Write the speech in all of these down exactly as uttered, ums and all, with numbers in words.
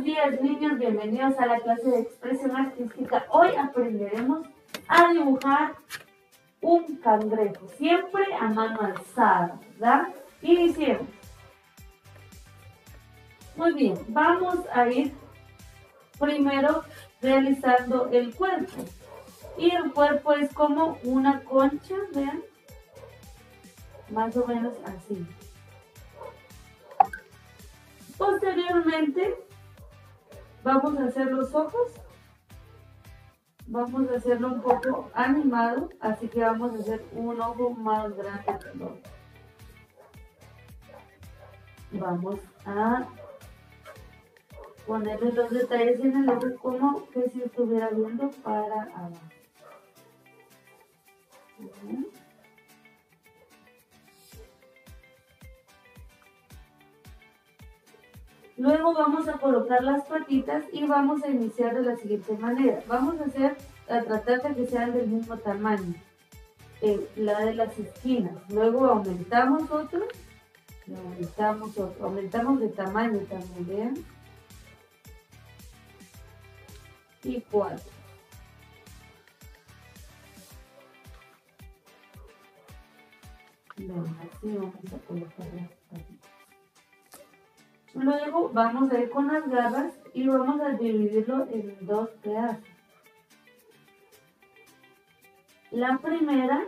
días, niños, bienvenidos a la clase de expresión artística. Hoy aprenderemos a dibujar un cangrejo, siempre a mano alzada, ¿verdad? Iniciemos. Muy bien, vamos a ir primero realizando el cuerpo. Y el cuerpo es como una concha, vean, más o menos así. Posteriormente, vamos a hacer los ojos. Vamos a hacerlo un poco animado, así que vamos a hacer un ojo más grande que el otro. Vamos a ponerle los detalles en el ojo como que si estuviera viendo para abajo. Bien. Luego vamos a colocar las patitas y vamos a iniciar de la siguiente manera. Vamos a hacer, a tratar de que sean del mismo tamaño, eh, la de las esquinas. Luego aumentamos otro, y aumentamos otro, aumentamos de tamaño también, vean. Y cuatro. Vean, así vamos a colocar las patitas. Luego vamos a ir con las garras y vamos a dividirlo en dos pedazos. La primera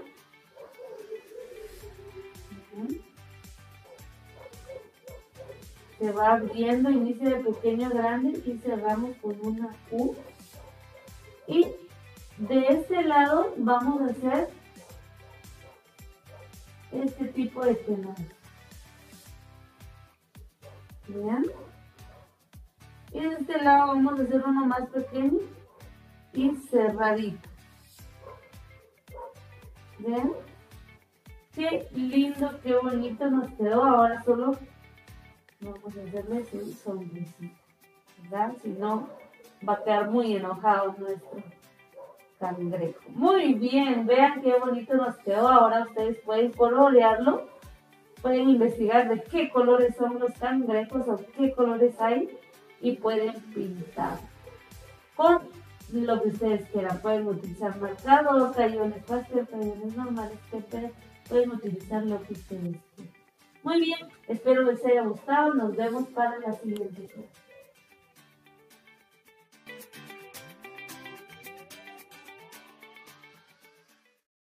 se va abriendo, inicia de pequeño a grande y cerramos con una U. Y de este lado vamos a hacer este tipo de tenar. Vean. Y de este lado vamos a hacer uno más pequeño y cerradito. Vean. Qué lindo, qué bonito nos quedó. Ahora solo vamos a hacerle su sonrisita, ¿verdad? Si no, va a quedar muy enojado nuestro cangrejo. Muy bien, vean qué bonito nos quedó. Ahora ustedes pueden colorearlo. Pueden investigar de qué colores son los cangrejos o qué colores hay y pueden pintar con lo que ustedes quieran. Pueden utilizar marcador, crayones pastel, crayones normales, etcétera. Pueden utilizar lo que ustedes quieran. Muy bien, espero les haya gustado. Nos vemos para la siguiente clase.